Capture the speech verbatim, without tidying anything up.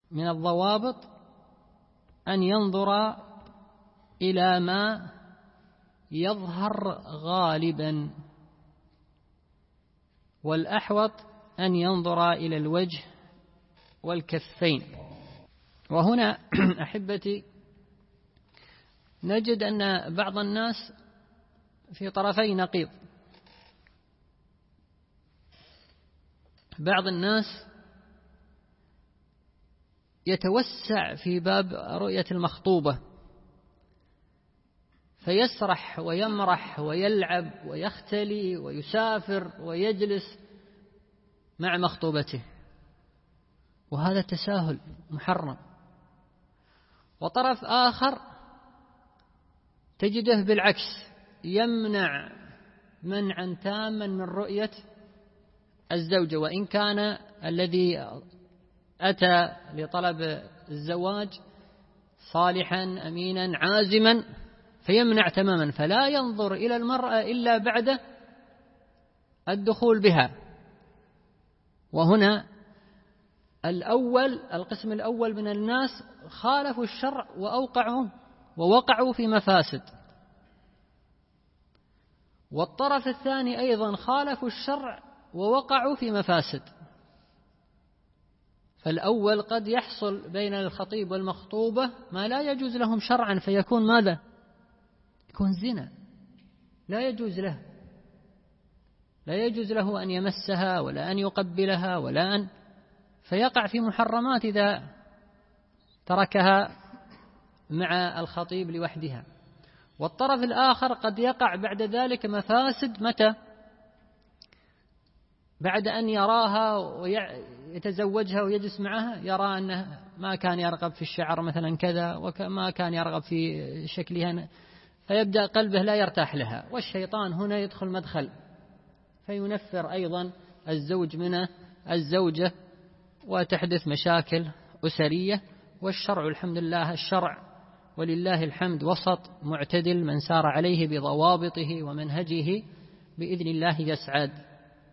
من الضوابط أن ينظر إلى ما يظهر غالبا، والأحوط أن ينظر إلى الوجه والكفين. وهنا أحبتي نجد أن بعض الناس في طرفي نقيض. بعض الناس يتوسع في باب رؤية المخطوبة، فيسرح ويمرح ويلعب ويختلي ويسافر ويجلس مع مخطوبته، وهذا تساهل محرم. وطرف آخر تجده بالعكس، يمنع منعا تاما من رؤية الزوجة، وإن كان الذي أتى لطلب الزواج صالحا أمينا عازما، فيمنع تماما، فلا ينظر إلى المرأة إلا بعد الدخول بها. وهنا الأول القسم الأول من الناس خالفوا الشرع وأوقعوا ووقعوا في مفاسد، والطرف الثاني أيضا خالفوا الشرع ووقعوا في مفاسد. فالأول قد يحصل بين الخطيب والمخطوبة ما لا يجوز لهم شرعا، فيكون ماذا؟ يكون زنا، لا يجوز له، لا يجوز له أن يمسها ولا أن يقبلها ولا أن، فيقع في محرمات إذا تركها مع الخطيب لوحدها. والطرف الآخر قد يقع بعد ذلك مفاسد، متى؟ بعد أن يراها ويتزوجها ويجلس معها، يرى أنه ما كان يرغب في الشعر مثلا كذا، وما كان يرغب في شكلها، فيبدأ قلبه لا يرتاح لها، والشيطان هنا يدخل مدخل، فينفر أيضا الزوج من الزوجة، وتحدث مشاكل أسرية. والشرع الحمد لله، الشرع ولله الحمد وسط معتدل، من سار عليه بضوابطه ومنهجه بإذن الله يسعد.